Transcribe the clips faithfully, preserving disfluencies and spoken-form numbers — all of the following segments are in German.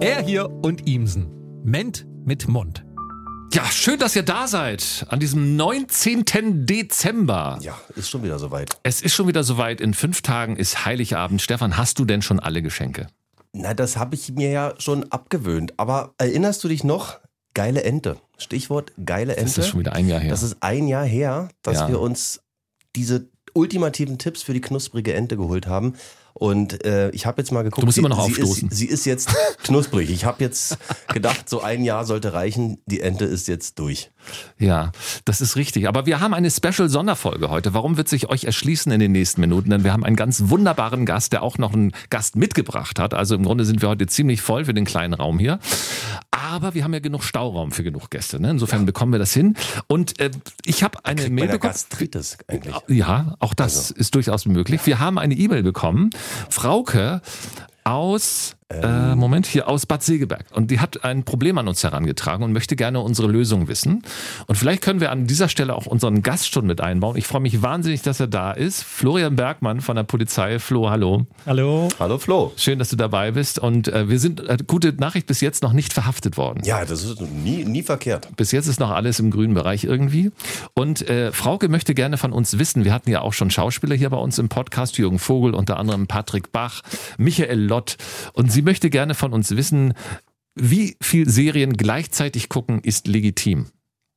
Er hier und Ihmsen. Ment mit Mund. Ja, schön, dass ihr da seid an diesem neunzehnten Dezember. Ja, ist schon wieder soweit. Es ist schon wieder soweit. In fünf Tagen ist Heiligabend. Stefan, hast du denn schon alle Geschenke? Na, das habe ich mir ja schon abgewöhnt. Aber erinnerst du dich noch? Geile Ente. Stichwort geile Ente. Das ist schon wieder ein Jahr her. Das ist ein Jahr her, dass Ja. wir uns diese ultimativen Tipps für die knusprige Ente geholt haben. Und äh, ich habe jetzt mal geguckt. Du musst sie, immer noch sie aufstoßen. Ist, sie ist jetzt knusprig. Ich habe jetzt gedacht, so ein Jahr sollte reichen. Die Ente ist jetzt durch. Ja, das ist richtig. Aber wir haben eine Special-Sonderfolge heute. Warum wird sich euch erschließen in den nächsten Minuten? Denn wir haben einen ganz wunderbaren Gast, der auch noch einen Gast mitgebracht hat. Also im Grunde sind wir heute ziemlich voll für den kleinen Raum hier. Aber wir haben ja genug Stauraum für genug Gäste. Ne? Insofern ja. bekommen wir das hin. Und äh, ich habe eine Kriegt Mail man ja bekommen. Gastritis eigentlich. Ja, auch das Also. ist durchaus möglich. Wir haben eine E-Mail bekommen. Frauke aus, äh, Moment, hier aus Bad Segeberg. Und die hat ein Problem an uns herangetragen und möchte gerne unsere Lösung wissen. Und vielleicht können wir an dieser Stelle auch unseren Gast schon mit einbauen. Ich freue mich wahnsinnig, dass er da ist. Florian Bergmann von der Polizei. Flo, hallo. Hallo. Hallo Flo. Schön, dass du dabei bist. Und äh, wir sind, äh, gute Nachricht, bis jetzt noch nicht verhaftet worden. Ja, das ist nie, nie verkehrt. Bis jetzt ist noch alles im grünen Bereich irgendwie. Und äh, Frauke möchte gerne von uns wissen, wir hatten ja auch schon Schauspieler hier bei uns im Podcast, Jürgen Vogel, unter anderem Patrick Bach, Michael Lott. Und sie möchte gerne von uns wissen, wie viel Serien gleichzeitig gucken ist legitim.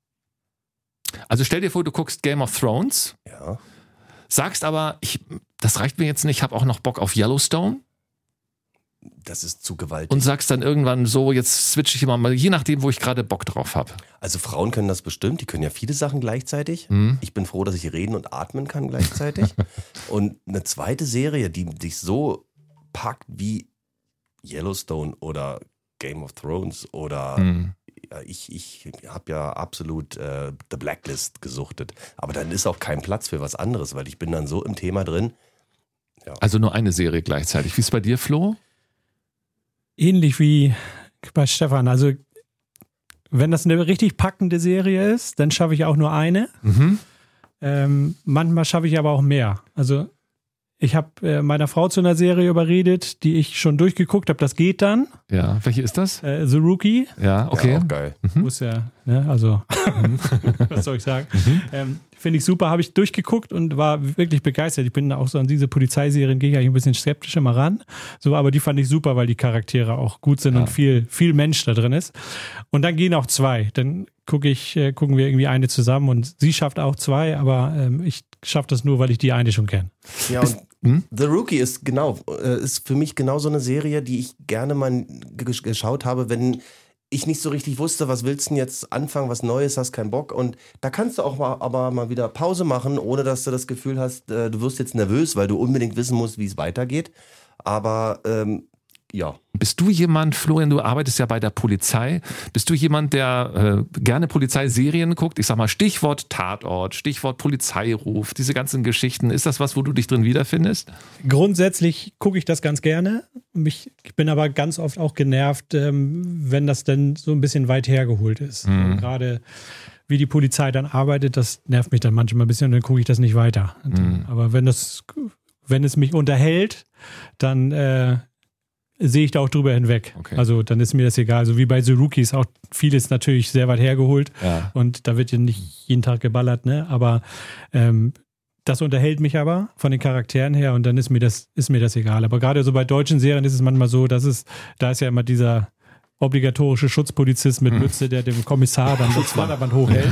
Also stell dir vor, du guckst Game of Thrones, Ja. sagst aber, ich, das reicht mir jetzt nicht, ich habe auch noch Bock auf Yellowstone. Das ist zu gewaltig. Und sagst dann irgendwann so, jetzt switche ich immer mal, je nachdem, wo ich gerade Bock drauf habe. Also Frauen können das bestimmt, die können ja viele Sachen gleichzeitig. Mhm. Ich bin froh, dass ich reden und atmen kann gleichzeitig. Und eine zweite Serie, die dich so packt wie Yellowstone oder Game of Thrones oder Mhm. ja, ich, ich habe ja absolut äh, The Blacklist gesuchtet. Aber dann ist auch kein Platz für was anderes, weil ich bin dann so im Thema drin. Also nur eine Serie gleichzeitig. Wie ist bei dir, Flo? Ähnlich wie bei Stefan. Also, wenn das eine richtig packende Serie ist, dann schaffe ich auch nur eine. Mhm. Ähm, manchmal schaffe ich aber auch mehr. Also, ich habe äh, meiner Frau zu einer Serie überredet, die ich schon durchgeguckt habe. Das geht dann. Ja, welche ist das? Äh, The Rookie. Ja, okay. Ja, auch geil. Muss ja, ne, also, was soll ich sagen? Ähm, Finde ich super, habe ich durchgeguckt und war wirklich begeistert. Ich bin auch so an diese Polizeiserien, gehe ich eigentlich ein bisschen skeptisch immer ran. So, aber die fand ich super, weil die Charaktere auch gut sind Ja. und viel, viel Mensch da drin ist. Und dann gehen auch zwei. Dann gucke ich, äh, gucken wir irgendwie eine zusammen und sie schafft auch zwei, aber ähm, ich schaffe das nur, weil ich die eine schon kenne. Ja, und Hm? The Rookie ist genau, äh, ist für mich genau so eine Serie, die ich gerne mal gesch- geschaut habe, wenn ich nicht so richtig wusste, was willst du denn jetzt anfangen, was Neues, hast keinen Bock. Und da kannst du auch mal, aber mal wieder Pause machen, ohne dass du das Gefühl hast, äh, du wirst jetzt nervös, weil du unbedingt wissen musst, wie es weitergeht. Aber ähm, ja. Bist du jemand, Florian, du arbeitest ja bei der Polizei, bist du jemand, der äh, gerne Polizeiserien guckt? Ich sag mal Stichwort Tatort, Stichwort Polizeiruf, diese ganzen Geschichten. Ist das was, wo du dich drin wiederfindest? Grundsätzlich gucke ich das ganz gerne. Mich, ich bin aber ganz oft auch genervt, ähm, wenn das dann so ein bisschen weit hergeholt ist. Mhm. Gerade wie die Polizei dann arbeitet, das nervt mich dann manchmal ein bisschen und dann gucke ich das nicht weiter. Mhm. Aber wenn das, wenn es mich unterhält, dann äh, sehe ich da auch drüber hinweg. Okay. Also dann ist mir das egal. So wie bei The Rookies, auch vieles natürlich sehr weit hergeholt Ja. und da wird ja nicht jeden Tag geballert, ne? Aber ähm, das unterhält mich aber von den Charakteren her und dann ist mir das, ist mir das egal. Aber gerade so bei deutschen Serien ist es manchmal so, dass es, da ist ja immer dieser obligatorische Schutzpolizist mit Mütze, der dem Kommissar dann das Vorderband hochhält.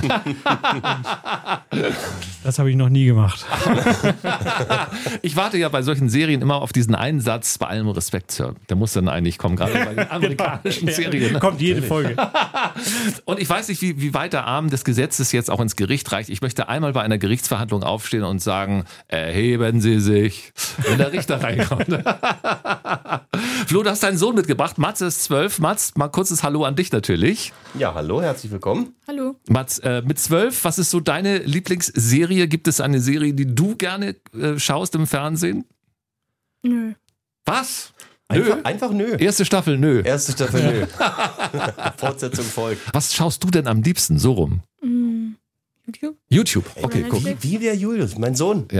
Das habe ich noch nie gemacht. Ich warte ja bei solchen Serien immer auf diesen einen Satz, bei allem Respekt, Sir. Der muss dann eigentlich kommen, gerade bei den amerikanischen Serien. Ne? Kommt jede Folge. Und ich weiß nicht, wie, wie weit der Arm des Gesetzes jetzt auch ins Gericht reicht. Ich möchte einmal bei einer Gerichtsverhandlung aufstehen und sagen, erheben Sie sich, wenn der Richter reinkommt. Flo, du hast deinen Sohn mitgebracht. Mats ist zwölf. Mats, mal kurzes Hallo an dich natürlich. Ja, hallo, herzlich willkommen. Hallo. Mats, äh, mit zwölf, was ist so deine Lieblingsserie? Gibt es eine Serie, die du gerne äh, schaust im Fernsehen? Nö. Was? Einfach, Nö. einfach nö. Erste Staffel, nö. Erste Staffel nö. Fortsetzung folgt. Was schaust du denn am liebsten so rum? Mm, YouTube? YouTube. Okay, Oder guck. Netflix? Wie der Julius, mein Sohn. Ja.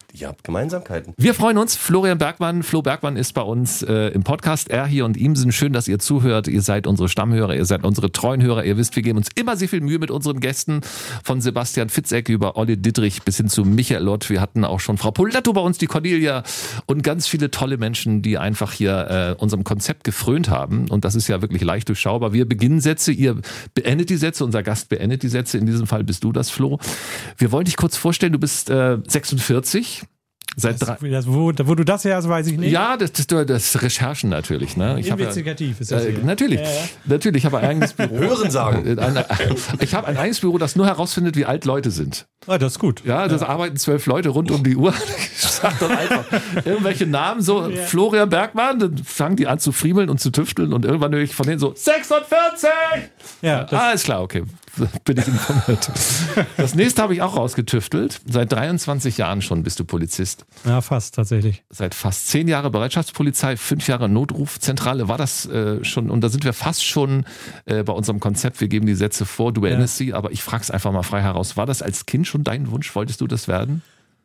Ihr habt Gemeinsamkeiten. Wir freuen uns. Florian Bergmann, Flo Bergmann ist bei uns äh, im Podcast. Er hier und ihm sind schön, dass ihr zuhört. Ihr seid unsere Stammhörer, ihr seid unsere treuen Hörer. Ihr wisst, wir geben uns immer sehr viel Mühe mit unseren Gästen. Von Sebastian Fitzek über Olli Dittrich bis hin zu Michael Lott. Wir hatten auch schon Frau Poletto bei uns, die Cornelia und ganz viele tolle Menschen, die einfach hier äh, unserem Konzept gefrönt haben. Und das ist ja wirklich leicht durchschaubar. Wir beginnen Sätze, ihr beendet die Sätze, unser Gast beendet die Sätze. In diesem Fall bist du das, Flo. Wir wollen dich kurz vorstellen, du bist äh, sechsundvierzig. Seit das, das, wo, wo du das her hast, weiß ich nicht. Ja, das, das, das Recherchen natürlich. Ne? Ich Investigativ ja, ist das äh, hier. Natürlich, ja, ja. natürlich. Ich habe ein eigenes Büro. Hören sagen. Ein, ich habe ein eigenes Büro, das nur herausfindet, wie alt Leute sind. Ah, das ist gut. Ja, das ja. arbeiten zwölf Leute rund um die Uhr. Ich sag dann einfach irgendwelche Namen, so ja. Florian Bergmann, dann fangen die an zu friemeln und zu tüfteln und irgendwann höre ich von denen so sechsundvierzig! Ja, das ah, ist klar, okay. Bin ich informiert. Das nächste habe ich auch rausgetüftelt. Seit dreiundzwanzig Jahren schon bist du Polizist. Ja, fast tatsächlich. Seit fast zehn Jahren Bereitschaftspolizei, fünf Jahre Notrufzentrale. War das äh, schon, und da sind wir fast schon äh, bei unserem Konzept, wir geben die Sätze vor, du beendest ja. sie, aber ich frage es einfach mal frei heraus. War das als Kind schon dein Wunsch? Wolltest du das werden?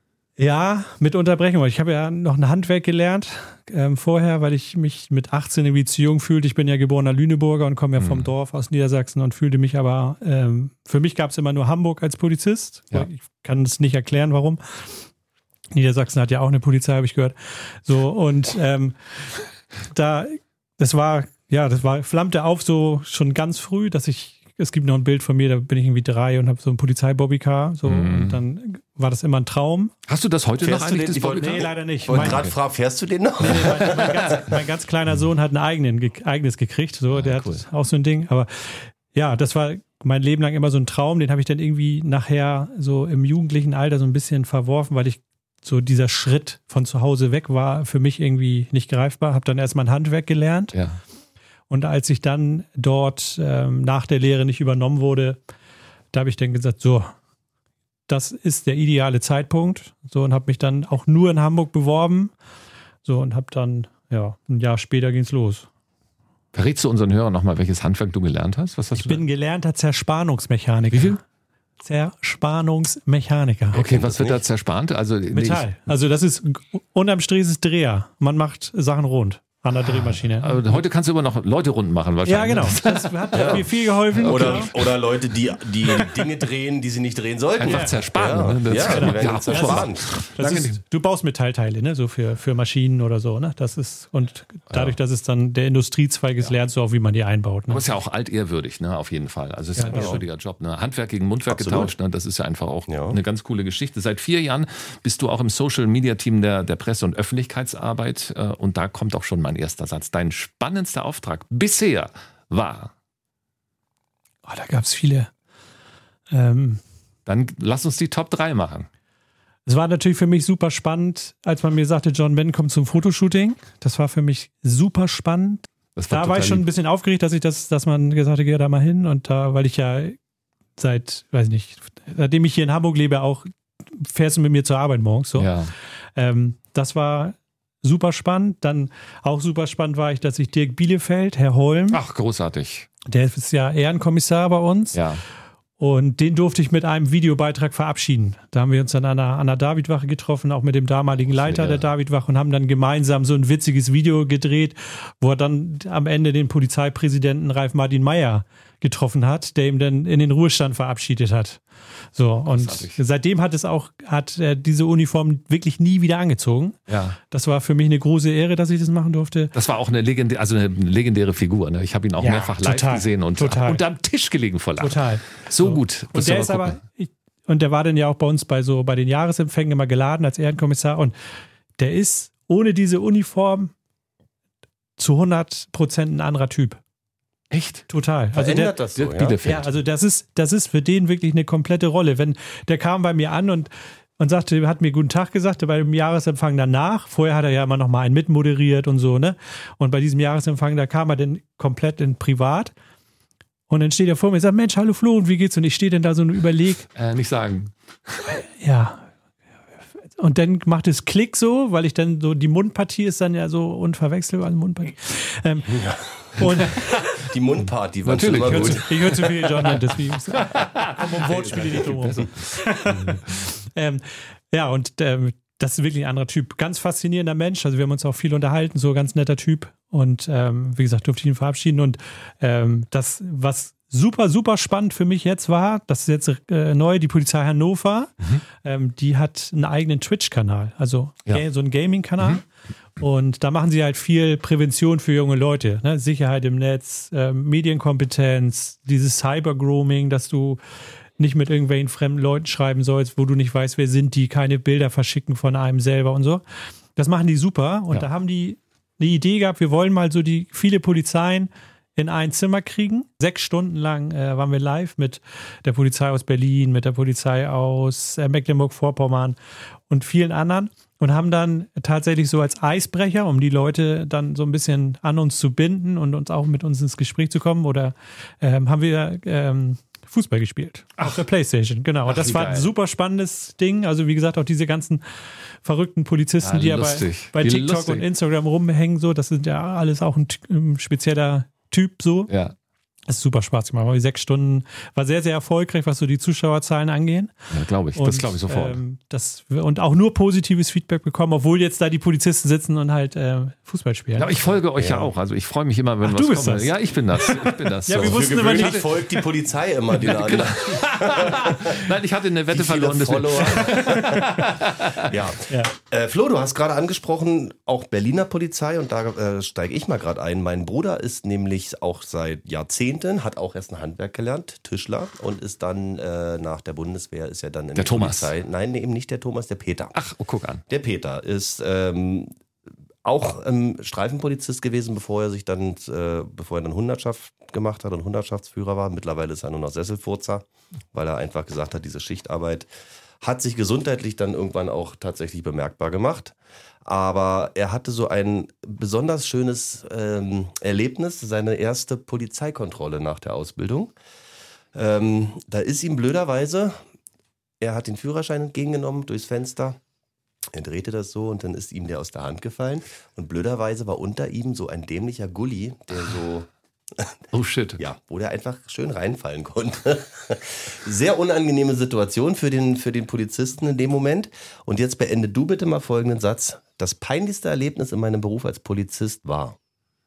Ja, mit Unterbrechung. Ich habe ja noch ein Handwerk gelernt ähm, vorher, weil ich mich mit achtzehn irgendwie zu jung fühlte. Ich bin ja geborener Lüneburger und komme ja vom mhm. Dorf aus Niedersachsen und fühlte mich aber, ähm, für mich gab es immer nur Hamburg als Polizist. Ja. Ich kann es nicht erklären, warum. Niedersachsen hat ja auch eine Polizei, habe ich gehört. So, und ähm, da, das war, ja, das war, flammte auf so schon ganz früh, dass ich, es gibt noch ein Bild von mir, da bin ich irgendwie drei und habe so ein Polizei-Bobbycar, so, mhm. und dann war das immer ein Traum. Hast du das heute fährst noch eigentlich, den, das Bobbycar? Nee, leider nicht. Ich wollte gerade fragen, fährst du den noch? Nee, nee, mein, mein, ganz, mein ganz kleiner Sohn hat ein eigenen, eigenes gekriegt, so, der ah, cool. hat auch so ein Ding, aber ja, das war mein Leben lang immer so ein Traum, den habe ich dann irgendwie nachher so im jugendlichen Alter so ein bisschen verworfen, weil ich so dieser Schritt von zu Hause weg war für mich irgendwie nicht greifbar. Habe dann erstmal ein Handwerk gelernt. Ja. Und als ich dann dort ähm, nach der Lehre nicht übernommen wurde, da habe ich dann gesagt, so, das ist der ideale Zeitpunkt. So, und habe mich dann auch nur in Hamburg beworben. So, und habe dann, ja, ein Jahr später ging's los. Verrätst du unseren Hörern nochmal, welches Handwerk du gelernt hast? Was hast ich du bin da? gelernter Zerspannungsmechaniker. Wie viel? Zerspannungsmechaniker. Okay, was wird da zerspannt? Also, Metall. Nee, also das ist, unterm Strich ist es Dreher. Man macht Sachen rund. An der Drehmaschine. Aber heute kannst du immer noch Leute runden machen wahrscheinlich. Ja, genau. Das hat ja. mir viel geholfen. Oder, genau. oder Leute, die, die Dinge drehen, die sie nicht drehen sollten. Einfach ja. zerspannen. Ja, ja, ja, ja, zerspannen. Das ist, du baust Metallteile, ne, so für, für Maschinen oder so, ne? Das ist, und dadurch, dass es dann der Industriezweig ist, ja. lernst du auch, wie man die einbaut. Ne? Aber ist ja auch altehrwürdig, ne, auf jeden Fall. Also es ist ja, ein ehrwürdiger Job, ne? Handwerk gegen Mundwerk Absolut. getauscht, ne? Das ist ja einfach auch ja. eine ganz coole Geschichte. Seit vier Jahren bist du auch im Social-Media-Team der, der Presse- und Öffentlichkeitsarbeit und da kommt auch schon mein erster Satz. Dein spannendster Auftrag bisher war? Oh, da gab es viele. Ähm, Dann lass uns die Top drei machen. Es war natürlich für mich super spannend, als man mir sagte, John Ben kommt zum Fotoshooting. Das war für mich super spannend. Das war da war ich schon ein bisschen aufgeregt, dass ich das, dass man gesagt hat, geh da mal hin. Und da, weil ich ja seit, weiß nicht, seitdem ich hier in Hamburg lebe, auch fährst du mit mir zur Arbeit morgens. So. Ja. Ähm, das war super spannend. Dann auch super spannend war ich, dass ich Dirk Bielefeld, Herr Holm. Ach, großartig. Der ist ja Ehrenkommissar bei uns. Ja. Und den durfte ich mit einem Videobeitrag verabschieden. Da haben wir uns dann an der, an der Davidwache getroffen, auch mit dem damaligen Leiter ja. der Davidwache und haben dann gemeinsam so ein witziges Video gedreht, wo er dann am Ende den Polizeipräsidenten Ralf Martin Mayer getroffen hat, der ihm dann in den Ruhestand verabschiedet hat. So, und seitdem hat es auch, hat er diese Uniform wirklich nie wieder angezogen. Ja. Das war für mich eine große Ehre, dass ich das machen durfte. Das war auch eine legendäre, also eine legendäre Figur. Ne? Ich habe ihn auch ja, mehrfach live total, gesehen und total. unterm Tisch gelegen vor Lachen. Total. So, so gut. Und der ist aber, ich, und der war dann ja auch bei uns bei so, bei den Jahresempfängen immer geladen als Ehrenkommissar und der ist ohne diese Uniform zu hundert Prozent ein anderer Typ. Echt? Total. Also Verändert der, das so, ja? ja, also das ist, das ist für den wirklich eine komplette Rolle. Wenn der kam bei mir an und, und sagte, hat mir guten Tag gesagt, bei dem Jahresempfang danach, vorher hat er ja immer noch mal einen mitmoderiert und so, ne? Und bei diesem Jahresempfang, da kam er dann komplett in privat und dann steht er vor mir und sagt, Mensch, hallo Flo, und wie geht's? Und ich stehe dann da so und überlege. Äh, nicht sagen. Ja. Und dann macht es Klick so, weil ich dann so, die Mundpartie ist dann ja so unverwechselbar, Mundpartie. Ähm, ja. Und die Mundparty war natürlich. Immer ich gut. höre zu, hör zu viel John Mendes. Komm um Wortspiele nicht drum rum. ähm, ja, und ähm, das ist wirklich ein anderer Typ. Ganz faszinierender Mensch. Also wir haben uns auch viel unterhalten, so ganz netter Typ. Und ähm, wie gesagt, durfte ich ihn verabschieden. Und ähm, das, was super, super spannend für mich jetzt war, das ist jetzt äh, neu, die Polizei Hannover, mhm. ähm, die hat einen eigenen Twitch-Kanal, also ja. so einen Gaming-Kanal. Mhm. Und da machen sie halt viel Prävention für junge Leute, ne? Sicherheit im Netz, äh, Medienkompetenz, dieses Cyber-Grooming, dass du nicht mit irgendwelchen fremden Leuten schreiben sollst, wo du nicht weißt, wer sind die, keine Bilder verschicken von einem selber und so. Das machen die super. Und ja. da haben die eine Idee gehabt, wir wollen mal so die viele Polizeien in ein Zimmer kriegen. Sechs Stunden lang äh, waren wir live mit der Polizei aus Berlin, mit der Polizei aus äh, Mecklenburg-Vorpommern und vielen anderen und haben dann tatsächlich so als Eisbrecher, um die Leute dann so ein bisschen an uns zu binden und uns auch mit uns ins Gespräch zu kommen, oder ähm, haben wir ähm, Fußball gespielt. Ach. Auf der Playstation, genau. Und das war ein super spannendes Ding. Also wie gesagt, auch diese ganzen verrückten Polizisten, ja, die ja bei, bei TikTok lustig. und Instagram rumhängen, so, das sind ja alles auch ein, ein spezieller Typ so. Ja. Das ist super Spaß gemacht. Aber die sechs Stunden war sehr, sehr erfolgreich, was so die Zuschauerzahlen angehen. Ja, glaube ich. Und, das glaube ich sofort. Ähm, das, und auch nur positives Feedback bekommen, obwohl jetzt da die Polizisten sitzen und halt äh, Fußball spielen. Ja, ich folge euch ja, ja auch. Also ich freue mich immer, wenn Ach, was du bist kommt. das. Ja, ich bin das. Ich bin das. ja, so. wir wussten immer nicht. Folgt die Polizei immer den anderen. Genau. Nein, ich hatte eine Wette Wie verloren. Follower. ja. ja. Äh, Flo, du hast gerade angesprochen, auch Berliner Polizei, und da äh, steige ich mal gerade ein. Mein Bruder ist nämlich auch seit Jahrzehnten, hat auch erst ein Handwerk gelernt, Tischler, und ist dann äh, nach der Bundeswehr, ist ja dann in der Thomas. Polizei. Nein, eben nicht der Thomas, der Peter. Ach, oh, guck an. Der Peter ist ähm, auch ähm, Streifenpolizist gewesen, bevor er sich dann, äh, bevor er dann Hundertschaft gemacht hat und Hundertschaftsführer war. Mittlerweile ist er nur noch Sesselfurzer, weil er einfach gesagt hat, diese Schichtarbeit hat sich gesundheitlich dann irgendwann auch tatsächlich bemerkbar gemacht. Aber er hatte so ein besonders schönes ähm, Erlebnis, seine erste Polizeikontrolle nach der Ausbildung. Ähm, da ist ihm blöderweise, er hat den Führerschein entgegengenommen durchs Fenster, er drehte das so und dann ist ihm der aus der Hand gefallen. Und blöderweise war unter ihm so ein dämlicher Gully, der so... Oh shit. Ja, wo der einfach schön reinfallen konnte. Sehr unangenehme Situation für den, für den Polizisten in dem Moment. Und jetzt beende du bitte mal folgenden Satz. Das peinlichste Erlebnis in meinem Beruf als Polizist war.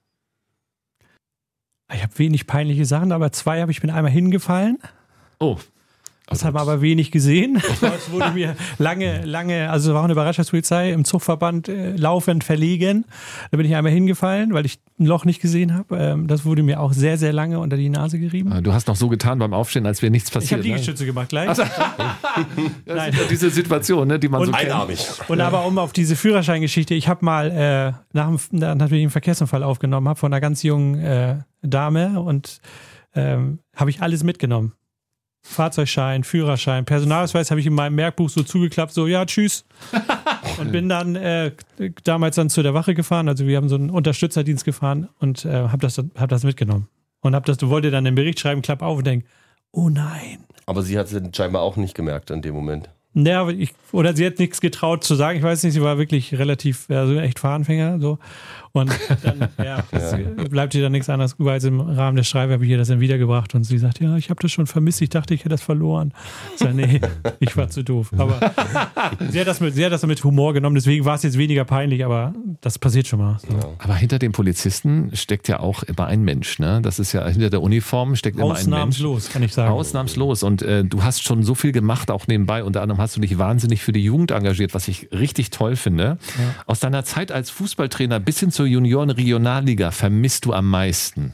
Ich habe wenig peinliche Sachen, aber zwei habe ich bin einmal hingefallen. Oh. Das haben wir aber wenig gesehen. Es wurde mir lange, lange, also war auch eine Bereitschaftspolizei im Zugverband äh, laufend verlegen. Da bin ich einmal hingefallen, weil ich ein Loch nicht gesehen habe. Ähm, das wurde mir auch sehr, sehr lange unter die Nase gerieben. Du hast noch so getan beim Aufstehen, als wäre nichts passiert. Ich habe Liegestütze ne? gemacht gleich. Also, Nein. Diese Situation, ne, die man und, so kennt. Einarmig. Und aber um auf diese Führerscheingeschichte, ich habe mal äh, nach dem, nachdem ich einen Verkehrsunfall aufgenommen habe von einer ganz jungen äh, Dame und ähm, habe ich alles mitgenommen. Fahrzeugschein, Führerschein, Personalausweis habe ich in meinem Merkbuch so zugeklappt, so ja, tschüss. Und bin dann äh, damals dann zu der Wache gefahren, also wir haben so einen Unterstützerdienst gefahren und äh, habe das, hab das mitgenommen. Und hab das, du wollte dann den Bericht schreiben, klapp auf und denk, oh nein. Aber sie hat es scheinbar auch nicht gemerkt in dem Moment. Ja, ich, oder sie hat nichts getraut zu sagen, ich weiß nicht, sie war wirklich relativ, also echt Fahranfänger, so. Und dann, ja, ja. bleibt ihr dann nichts anderes, weil im Rahmen der Schreibe habe ich ihr das dann wiedergebracht und sie sagt, ja, ich habe das schon vermisst, ich dachte, ich hätte das verloren. Ich sage, nee, ich war zu doof. Aber sie hat das mit, sie hat das mit Humor genommen, deswegen war es jetzt weniger peinlich, aber das passiert schon mal. So. Ja. Aber hinter dem Polizisten steckt ja auch immer ein Mensch, ne? Das ist ja, hinter der Uniform steckt immer ein Mensch. Ausnahmslos, kann ich sagen. Ausnahmslos. Und äh, du hast schon so viel gemacht, auch nebenbei. Unter anderem hast du dich wahnsinnig für die Jugend engagiert, was ich richtig toll finde. Ja. Aus deiner Zeit als Fußballtrainer bis hin zur Junioren-Regionalliga vermisst du am meisten?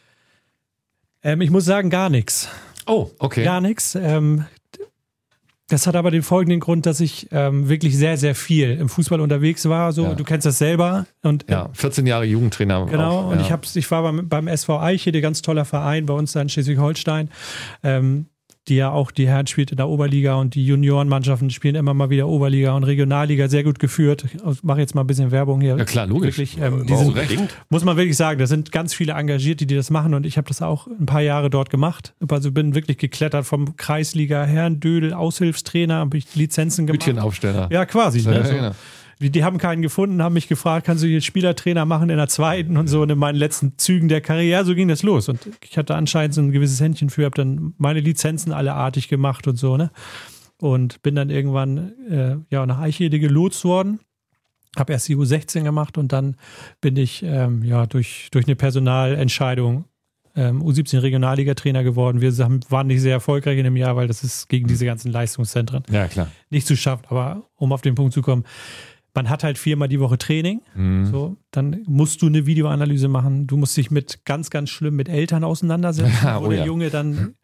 Ähm, ich muss sagen, gar nichts. Oh, okay. Gar nichts. Ähm, das hat aber den folgenden Grund, dass ich ähm, wirklich sehr, sehr viel im Fußball unterwegs war. So, ja. Du kennst das selber. Und, ja, vierzehn Jahre Jugendtrainer. Genau, auch, und ja. ich, hab, ich war beim, beim S V Eiche, der ganz toller Verein bei uns da in Schleswig-Holstein. Ähm, die ja auch, die Herren spielt in der Oberliga und die Juniorenmannschaften spielen immer mal wieder Oberliga und Regionalliga, sehr gut geführt. Ich mache jetzt mal ein bisschen Werbung hier. Ja klar, logisch. Wirklich, ähm, die sind, muss man wirklich sagen, da sind ganz viele Engagierte, die das machen und ich habe das auch ein paar Jahre dort gemacht. Also bin wirklich geklettert vom Kreisliga Herren, Dödel, Aushilfstrainer, habe ich Lizenzen gemacht. Hütchenaufsteller. Ja, quasi. Ja, ne? ja, so. genau. Die, die haben keinen gefunden, haben mich gefragt, kannst du hier Spielertrainer machen in der zweiten und so und in meinen letzten Zügen der Karriere, so ging das los. Und ich hatte anscheinend so ein gewisses Händchen für, habe dann meine Lizenzen alle artig gemacht und so, ne? und bin dann irgendwann äh, ja, nach Eichede gelotst worden. Habe erst die U sechzehn gemacht und dann bin ich ähm, ja, durch, durch eine Personalentscheidung ähm, U siebzehn Regionalliga-Trainer geworden. Wir haben, waren nicht sehr erfolgreich in dem Jahr, weil das ist gegen diese ganzen Leistungszentren Ja, klar. nicht zu schaffen. Aber um auf den Punkt zu kommen, man hat halt viermal die Woche Training. Mhm. So, dann musst du eine Videoanalyse machen. Du musst dich mit ganz, ganz schlimm mit Eltern auseinandersetzen, Ja, wo oh der ja. Junge dann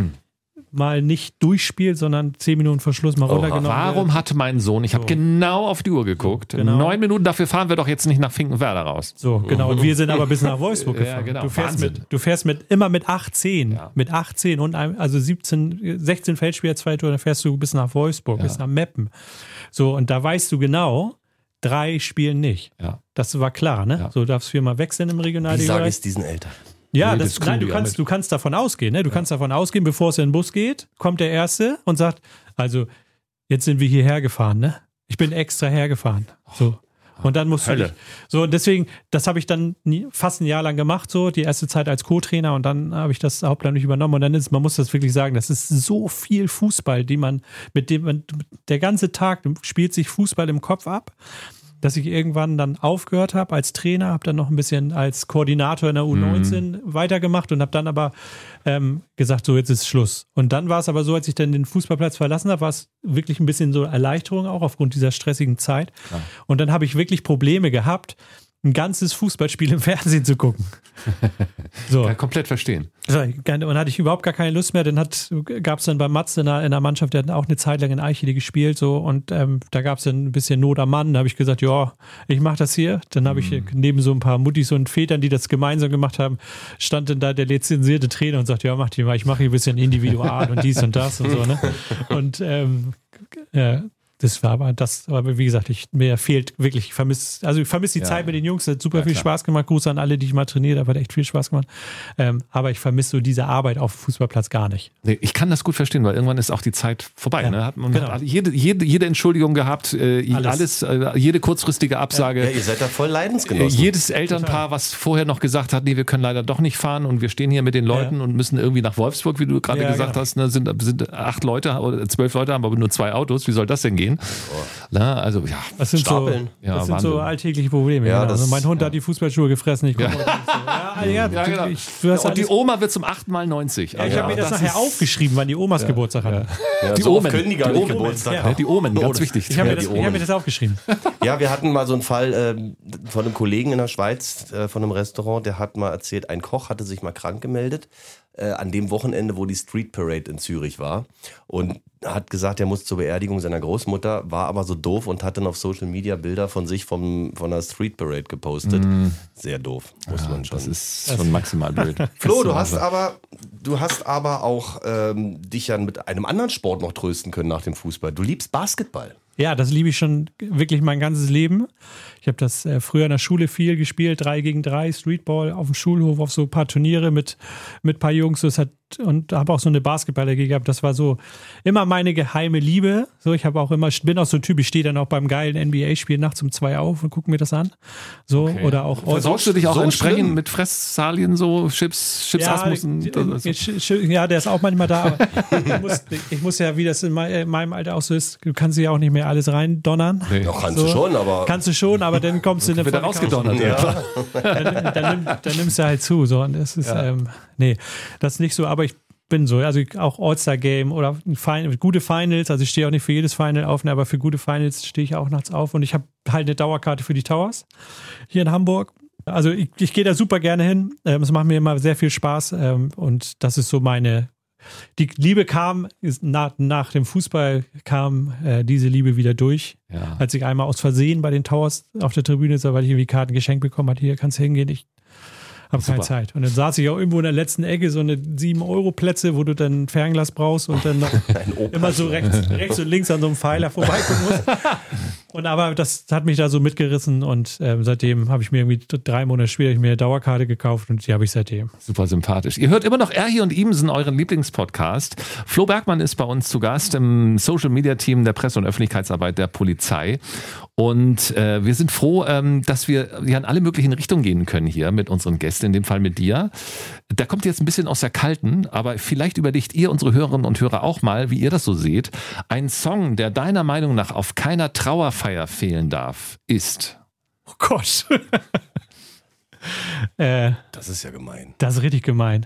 mal nicht durchspielt, sondern zehn Minuten vor Schluss mal runtergenommen Warum wird. hatte mein Sohn, ich habe So. genau auf die Uhr geguckt, Genau. neun Minuten, dafür fahren wir doch jetzt nicht nach Finkenwerder raus. So, genau. Und wir sind aber bis nach Wolfsburg Ja, gefahren. genau. Du fährst, Wahnsinn. mit, du fährst mit immer mit achtzehn. Ja. Mit achtzehn und einem, also siebzehn, sechzehn Feldspieler, zwei Tore, dann fährst du bis nach Wolfsburg, Ja. bis nach Meppen. So, und da weißt du genau, drei spielen nicht. Ja. Das war klar, ne? Ja. So, du darfst viermal wechseln im Wie Regionalliga. sage ich es diesen Eltern? Ja, Nee, das, das kriegen nein, du die ja kannst, mit. du kannst davon ausgehen, ne? Du kannst davon ausgehen, bevor es in den Bus geht, kommt der Erste und sagt, also, jetzt sind wir hierher gefahren, ne? Ich bin extra hergefahren. So. Und dann musst du Hölle. dich, so, und deswegen, das habe ich dann nie, fast ein Jahr lang gemacht, so, die erste Zeit als Co-Trainer und dann habe ich das hauptsächlich übernommen und dann ist, man muss das wirklich sagen, das ist so viel Fußball, die man, mit dem man, der ganze Tag spielt sich Fußball im Kopf ab, dass ich irgendwann dann aufgehört habe als Trainer, habe dann noch ein bisschen als Koordinator in der U neunzehn Mhm. weitergemacht und habe dann aber ähm, gesagt, so jetzt ist Schluss. Und dann war es aber so, als ich dann den Fußballplatz verlassen habe, war es wirklich ein bisschen so Erleichterung auch aufgrund dieser stressigen Zeit. Ja. Und dann habe ich wirklich Probleme gehabt, ein ganzes Fußballspiel im Fernsehen zu gucken. So. Kann ich komplett verstehen. So, und dann hatte ich überhaupt gar keine Lust mehr. Dann gab es dann bei Mats in der, in der Mannschaft, der hat auch eine Zeit lang in Eichede gespielt, so und ähm, da gab es dann ein bisschen Not am Mann. Da habe ich gesagt, ja, ich mache das hier. Dann habe ich neben so ein paar Muttis und Vätern, die das gemeinsam gemacht haben, stand dann da der lizenzierte Trainer und sagt, ja, mach die mal, ich mache hier ein bisschen Individual und dies und das und so, ne? Und ähm, ja, das war aber das, aber wie gesagt, ich, mir fehlt wirklich, ich vermisse, also ich vermisse die Ja. Zeit mit den Jungs, es hat super Ja, viel klar. Spaß gemacht, Gruß an alle, die ich mal trainiert habe, hat echt viel Spaß gemacht, ähm, aber ich vermisse so diese Arbeit auf dem Fußballplatz gar nicht. Nee, ich kann das gut verstehen, weil irgendwann ist auch die Zeit vorbei. Ja, Ne? Hat man genau. hat jede, jede, jede Entschuldigung gehabt, äh, alles, Alles. äh, jede kurzfristige Absage. Ja, ihr seid da voll Äh, Leidensgenossen. Jedes Elternpaar, was vorher noch gesagt hat, nee, wir können leider doch nicht fahren und wir stehen hier mit den Leuten Ja. und müssen irgendwie nach Wolfsburg, wie du gerade Ja, gesagt genau. hast, ne, sind, sind acht Leute oder zwölf Leute, haben aber nur zwei Autos. Wie soll das denn gehen? Na, also ja, Das sind, so, Stapeln. Ja, das sind so Wahnsinn. alltägliche Probleme. Ja, genau. das- also mein Hund ja. hat die Fußballschuhe gefressen, ich komme heute nicht so. Ja, ja, ja, du, genau. ich, du hast und die alles, Oma wird zum achten Mal neunzig. ja, ich Also, habe mir das, das nachher ist- aufgeschrieben, wann die Omas Geburtstag hatten. Ja, die so oft Omen. können die gar Die nicht Omen. Geburtstag Ja. haben. Ja, die Omen, Oh, ganz das- wichtig. Ich habe Ja, mir, die das- ich hab mir Omen. das aufgeschrieben. Ja, wir hatten mal so einen Fall ähm, von einem Kollegen in der Schweiz, äh, von einem Restaurant, der hat mal erzählt, ein Koch hatte sich mal krank gemeldet, äh, an dem Wochenende, wo die Street Parade in Zürich war und hat gesagt, er muss zur Beerdigung seiner Großmutter, war aber so doof und hat dann auf Social Media Bilder von sich vom, von der Street Parade gepostet. Sehr doof, muss man schon. Das ist schon maximal blöd. Flo, du hast aber, du hast aber auch ähm, dich ja mit einem anderen Sport noch trösten können nach dem Fußball. Du liebst Basketball. Ja, das liebe ich schon wirklich mein ganzes Leben. Ich habe das äh, früher in der Schule viel gespielt, drei gegen drei, Streetball auf dem Schulhof, auf so ein paar Turniere mit mit ein paar Jungs. Das hat, und habe auch so eine Basketball-A G gehabt. Das war so immer meine geheime Liebe. So, ich habe auch immer, bin auch so ein Typ, ich stehe dann auch beim geilen N B A-Spiel nachts um zwei auf und gucke mir das an. So, Okay. oder auch Versorgst du dich auch so entsprechend schlimm? mit Fresssalien, so Chips, Chips, ja, Asmussen? die- Das- die- sch- ja, der ist auch manchmal da, aber ich muss, ich muss ja, wie das in mei- in meinem Alter auch so ist, du kannst ja auch nicht mehr alles reindonnern. Nee. Doch, kannst So. du schon, aber Kannst du schon, aber dann kommst du in eine Wird er volle rausgedonnert? ja. dann, dann, nimm, dann nimmst du halt zu. So. Und das ist, Ja. ähm, nee, das ist nicht so, aber ich bin so, also auch All-Star-Game oder Final, gute Finals, also ich stehe auch nicht für jedes Final auf, ne, aber für gute Finals stehe ich auch nachts auf und ich habe halt eine Dauerkarte für die Towers hier in Hamburg. Also ich, ich gehe da super gerne hin, ähm, es macht mir immer sehr viel Spaß ähm, und das ist so meine, die Liebe kam, ist nach, nach dem Fußball kam äh, diese Liebe wieder durch. Ja. Als ich einmal aus Versehen bei den Towers auf der Tribüne sah, weil ich irgendwie Karten geschenkt bekommen hatte, hier kannst du hingehen, ich habe keine Super. Zeit. Und dann saß ich auch irgendwo in der letzten Ecke, so eine sieben Euro Plätze, wo du dann ein Fernglas brauchst und dann noch ein Opa. immer so rechts, rechts und links an so einem Pfeiler vorbeigucken musst. Und aber das hat mich da so mitgerissen und ähm, seitdem habe ich mir irgendwie drei Monate später ich mir eine Dauerkarte gekauft und die habe ich seitdem. Super sympathisch. Ihr hört immer noch Erhi und Imsen, euren Lieblingspodcast. Flo Bergmann ist bei uns zu Gast im Social-Media-Team der Presse- und Öffentlichkeitsarbeit der Polizei. Und äh, wir sind froh, ähm, dass wir ja in alle möglichen Richtungen gehen können hier mit unseren Gästen, in dem Fall mit dir. Da kommt jetzt ein bisschen aus der Kalten, aber vielleicht überlegt ihr, unsere Hörerinnen und Hörer, auch mal, wie ihr das so seht. Ein Song, der deiner Meinung nach auf keiner Trauerfeier fehlen darf, ist... Oh Gott. äh, Das ist ja gemein. das ist richtig gemein.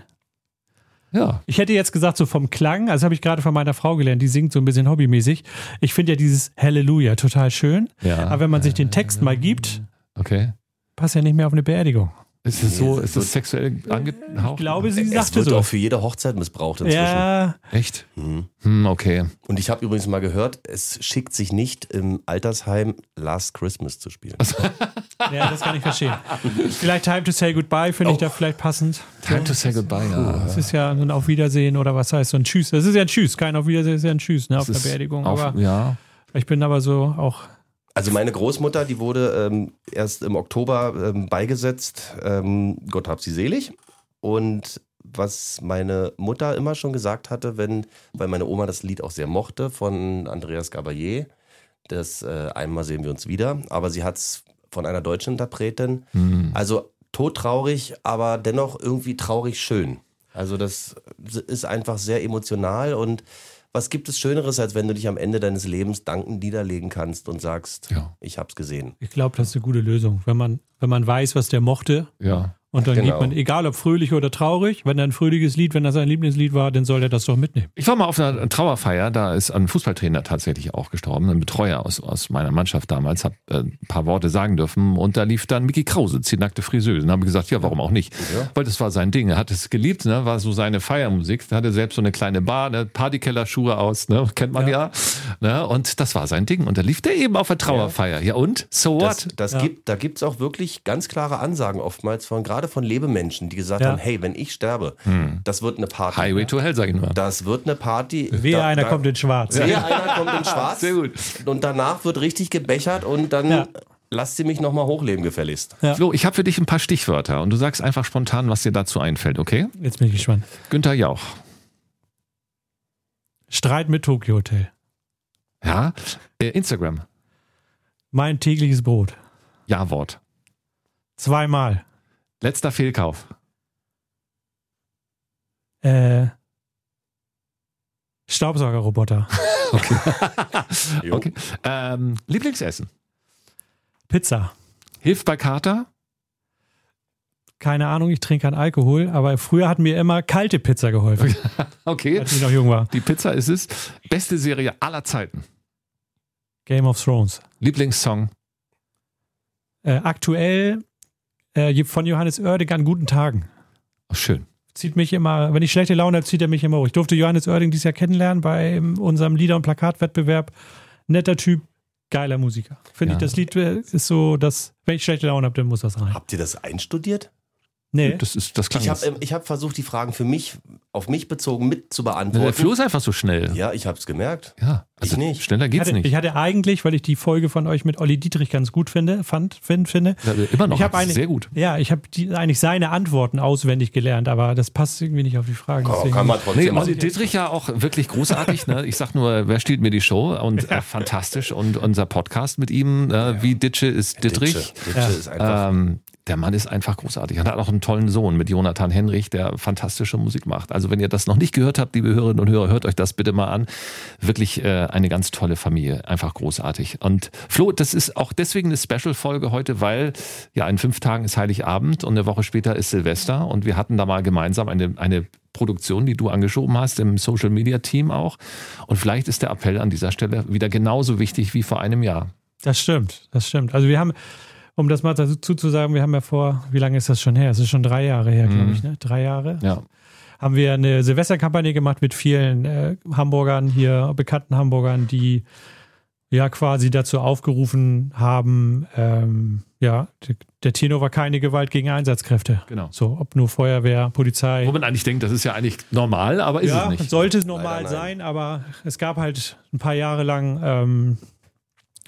Ja. Ich hätte jetzt gesagt, so vom Klang, also habe ich gerade von meiner Frau gelernt, die singt so ein bisschen hobbymäßig. Ich finde ja dieses Halleluja total schön. Ja. Aber wenn man sich den Text mal gibt, Okay. passt ja nicht mehr auf eine Beerdigung. Ist es so, Nee, ist es sexuell angehaucht? Ich glaube, sie Es sagte wird so. auch für jede Hochzeit missbraucht inzwischen. Ja, Echt? Mhm. Hm, okay. Und ich habe übrigens mal gehört, es schickt sich nicht im Altersheim Last Christmas zu spielen. ja, das kann ich verstehen. Vielleicht Time to Say Goodbye finde ich da vielleicht passend. Time to say goodbye, ja. Das ist ja so ein Auf Wiedersehen oder was heißt so ein Tschüss. Das ist ja ein Tschüss, kein Auf Wiedersehen, das ist ja ein Tschüss ne, auf der Das ist Beerdigung. auf- Aber ja. ich bin aber so auch, Also meine Großmutter, die wurde ähm, erst im Oktober ähm, beigesetzt. Ähm, Gott hab sie selig. Und was meine Mutter immer schon gesagt hatte, wenn, weil meine Oma das Lied auch sehr mochte von Andreas Gabalier, das äh, einmal sehen wir uns wieder, aber sie hat es von einer deutschen Interpretin. Hm. Also todtraurig, aber dennoch irgendwie traurig schön. Also das ist einfach sehr emotional und was gibt es Schöneres, als wenn du dich am Ende deines Lebens dankend niederlegen kannst und sagst, Ja. ich hab's gesehen. ich glaube, das ist eine gute Lösung. Wenn man, wenn man weiß, was der mochte Ja. und dann Genau. gibt man, egal ob fröhlich oder traurig, wenn er ein fröhliches Lied, wenn das sein Lieblingslied war, dann soll er das doch mitnehmen. Ich war mal auf einer Trauerfeier, da ist ein Fußballtrainer tatsächlich auch gestorben, ein Betreuer aus, aus meiner Mannschaft damals, hat äh, ein paar Worte sagen dürfen und da lief dann Micky Krause, nackte Friseuse. Und haben wir gesagt, ja, warum auch nicht? Ja. Weil das war sein Ding, er hat es geliebt, ne? War so seine Feiermusik, da hatte selbst so eine kleine Bar, ne? Partykeller-Schuhe aus, ne? Kennt man ja. Ne? Und das war sein Ding und da lief der eben auf der Trauerfeier. Ja, und? So Das, what? das Ja. gibt, da gibt's auch wirklich ganz klare Ansagen oftmals von, gerade von Lebemenschen, die gesagt Ja. haben, hey, wenn ich sterbe, das wird eine Party. Highway to Hell, sag ich nur. Das wird eine Party. Wehe, Da- einer da- kommt in Schwarz. Wehe, einer kommt in Schwarz. Sehr gut. Und danach wird richtig gebechert und dann Ja. lasst sie mich nochmal hochleben, gefälligst. Ja. Flo, ich habe für dich ein paar Stichwörter und du sagst einfach spontan, was dir dazu einfällt, okay? Jetzt bin ich gespannt. Günther Jauch. Streit mit Tokyo Hotel. Ja. Äh, Instagram. Mein tägliches Brot. Ja-Wort. Zweimal. Letzter Fehlkauf. Äh, Staubsaugerroboter. Jo. Okay. Ähm, Lieblingsessen. Pizza. Hilft bei Kater. Keine Ahnung, ich trinke keinen Alkohol, aber früher hat mir immer kalte Pizza geholfen, Okay. als ich noch jung war. Die Pizza ist es. Beste Serie aller Zeiten. Game of Thrones. Lieblingssong. Äh, aktuell äh, von Johannes Oerding an guten Tagen. Oh, schön. Zieht mich immer, wenn ich schlechte Laune habe, zieht er mich immer hoch. Ich durfte Johannes Oerding dieses Jahr kennenlernen bei unserem Lieder- und Plakatwettbewerb. Netter Typ, geiler Musiker. Finde Ja. ich, das Lied äh, ist so, dass, wenn ich schlechte Laune habe, dann muss das rein. Habt ihr das einstudiert? Nee. Das ist das klang Ich habe jetzt. ich hab versucht, die Fragen für mich, auf mich bezogen, mit zu Der beantworten. Flo ist einfach so schnell. Ja, ich habe es gemerkt. Ja, also Ich nicht. schneller Ich geht's hatte, nicht. ich hatte eigentlich, weil ich die Folge von euch mit Olli Dietrich ganz gut finde, fand, find, finde. Ja, immer noch. Ich hab eine- sehr gut. Ja, ich habe die- eigentlich seine Antworten auswendig gelernt, aber das passt irgendwie nicht auf die Fragen. Oh, deswegen- kann man trotzdem Nee, machen. Olli Dittrich ja auch wirklich großartig. Ne? Ich sag nur, wer stiehlt mir die Show? Und äh, fantastisch. Und unser Podcast mit ihm, äh, wie Ditsche ist Dittrich. Ditsche. Ditsche ist einfach. Ähm, der Mann ist einfach großartig und hat auch einen tollen Sohn mit Jonathan Henrich, der fantastische Musik macht. Also wenn ihr das noch nicht gehört habt, liebe Hörerinnen und Hörer, hört euch das bitte mal an. Wirklich äh, eine ganz tolle Familie, einfach großartig. Und Flo, das ist auch deswegen eine Special-Folge heute, weil ja in fünf Tagen ist Heiligabend und eine Woche später ist Silvester und wir hatten da mal gemeinsam eine, eine Produktion, die du angeschoben hast, im Social-Media-Team auch. Und vielleicht ist der Appell an dieser Stelle wieder genauso wichtig wie vor einem Jahr. Das stimmt, das stimmt. Also wir haben, um das mal dazu zu sagen, wir haben ja vor, wie lange ist das schon her? Es ist schon drei Jahre her, glaube ich, ne? Drei Jahre. Ja. Haben wir eine Silvesterkampagne gemacht mit vielen äh, Hamburgern hier, bekannten Hamburgern, die ja quasi dazu aufgerufen haben, ähm, ja, der, der Tenor war keine Gewalt gegen Einsatzkräfte. Genau. So, ob nur Feuerwehr, Polizei. Wo man eigentlich denkt, das ist ja eigentlich normal, aber ist ja, es nicht. sollte es normal Leider nein. sein, aber es gab halt ein paar Jahre lang ähm,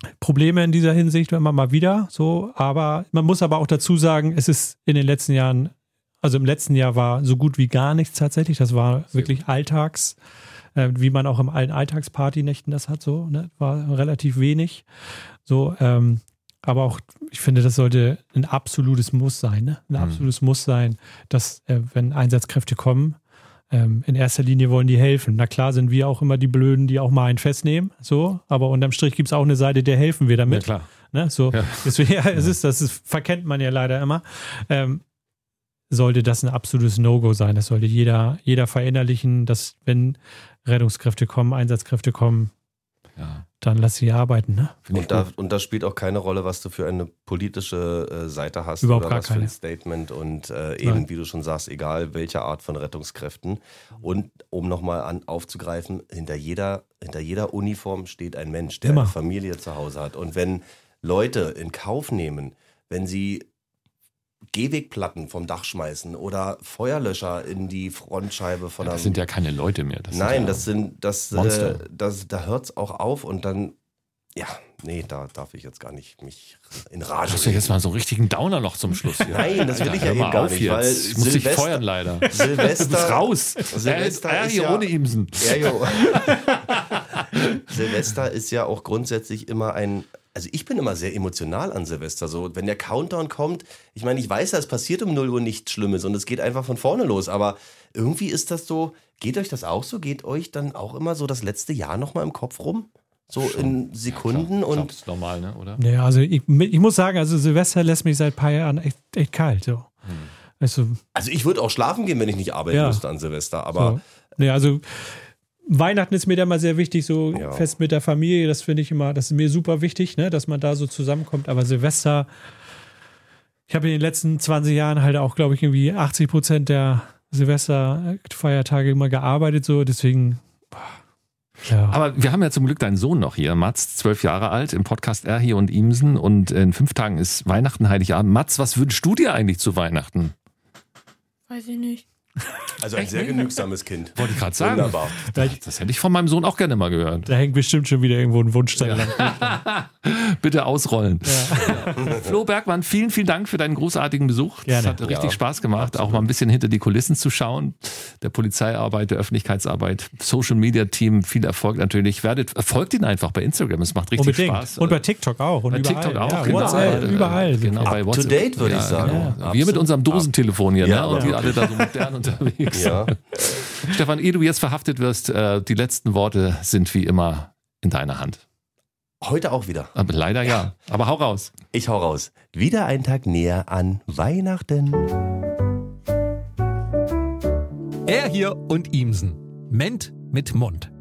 Probleme in dieser Hinsicht immer mal wieder so, aber man muss aber auch dazu sagen, es ist in den letzten Jahren, also im letzten Jahr war so gut wie gar nichts tatsächlich, das war wirklich Alltags, äh, wie man auch im allen Alltagspartynächten das hat, so, ne? War relativ wenig, so, ähm, aber auch, ich finde, das sollte ein absolutes Muss sein, ne? Ein absolutes mhm. Muss sein, dass, äh, wenn Einsatzkräfte kommen, ähm, in erster Linie wollen die helfen. Na klar sind wir auch immer die Blöden, die auch mal einen festnehmen, so, aber unterm Strich gibt es auch eine Seite, der helfen wir damit. Ja, klar. Ne? So, ja. Deswegen, ja, es ist, das ist, verkennt man ja leider immer. Ähm, sollte das ein absolutes No-Go sein. Das sollte jeder, jeder verinnerlichen, dass wenn Rettungskräfte kommen, Einsatzkräfte kommen, ja. dann lass sie arbeiten. Ne? Und da, und da spielt auch keine Rolle, was du für eine politische äh, Seite hast Überhaupt oder gar was keine. für ein Statement und äh, eben, Nein. wie du schon sagst, egal welche Art von Rettungskräften. Und um nochmal an aufzugreifen, hinter jeder, hinter jeder Uniform steht ein Mensch, der Immer. eine Familie zu Hause hat. Und wenn Leute in Kauf nehmen, wenn sie Gehwegplatten vom Dach schmeißen oder Feuerlöscher in die Frontscheibe von ja, einem... Das sind ja keine Leute mehr. Das Nein, ja das sind... Das, Monster. äh, das, da hört es auch auf und dann... Ja, nee, da darf ich jetzt gar nicht mich in Rage Du hast ja reden. jetzt mal so einen richtigen Downer noch zum Schluss. Hier. Nein, das will ich ja hör eben mal gar auf nicht, jetzt. weil Ich muss dich Silvester- feuern leider. Silvester... Du bist raus. Silvester er, er ist hier ja- ohne Imsen. Ja, jo. Silvester ist ja auch grundsätzlich immer ein... Also ich bin immer sehr emotional an Silvester. So, wenn der Countdown kommt, ich meine, ich weiß ja, es passiert um null Uhr nichts Schlimmes und es geht einfach von vorne los. Aber irgendwie ist das so, geht euch das auch so? Geht euch dann auch immer so das letzte Jahr nochmal im Kopf rum? So in Sekunden ja, und... Das ist normal, ne? Oder? Ja, also ich, ich muss sagen, also Silvester lässt mich seit ein paar Jahren echt, echt kalt. So. Hm. Weißt du, Also ich würde auch schlafen gehen, wenn ich nicht arbeiten Ja. müsste an Silvester. Aber so. Ja, also Weihnachten ist mir da mal sehr wichtig, so Ja. fest mit der Familie, das finde ich immer, das ist mir super wichtig, ne, dass man da so zusammenkommt, aber Silvester, ich habe in den letzten zwanzig Jahren halt auch, glaube ich, irgendwie achtzig Prozent der Silvesterfeiertage immer gearbeitet, so, deswegen, ja. Aber wir haben ja zum Glück deinen Sohn noch hier, Mats, zwölf Jahre alt, im Podcast Er hier und Imsen und in fünf Tagen ist Weihnachten, Heiligabend. Mats, was wünschst du dir eigentlich zu Weihnachten? Weiß ich nicht. also ein sehr genügsames Kind. Wollte ich gerade sagen. Wunderbar. Das hätte ich von meinem Sohn auch gerne mal gehört. Da hängt bestimmt schon wieder irgendwo ein Wunschzettel. Bitte ausrollen. Ja. Flo Bergmann, vielen, vielen Dank für deinen großartigen Besuch. Gerne. Das hat richtig Ja, Spaß gemacht, auch mal ein bisschen hinter die Kulissen zu schauen. Der Polizeiarbeit, der Öffentlichkeitsarbeit, Social Media Team, viel Erfolg natürlich. Werdet, folgt ihn einfach bei Instagram, es macht richtig Unbedingt. Spaß. Und bei TikTok auch. Und Bei überall. TikTok auch, ja, genau. WhatsApp, Äh, überall. Genau, bei Up to WhatsApp. date, würde ich sagen. Genau. Ja. Wir mit unserem Dosentelefon hier, ne? Ja, Und die ja. alle da so modern unterwegs. Ja. Stefan, ehe du jetzt verhaftet wirst, äh, die letzten Worte sind wie immer in deiner Hand. Heute auch wieder. Aber leider ja. Aber hau raus. Ich hau raus. Wieder ein Tag näher an Weihnachten. Er hier und Imsen. Ment mit Mund.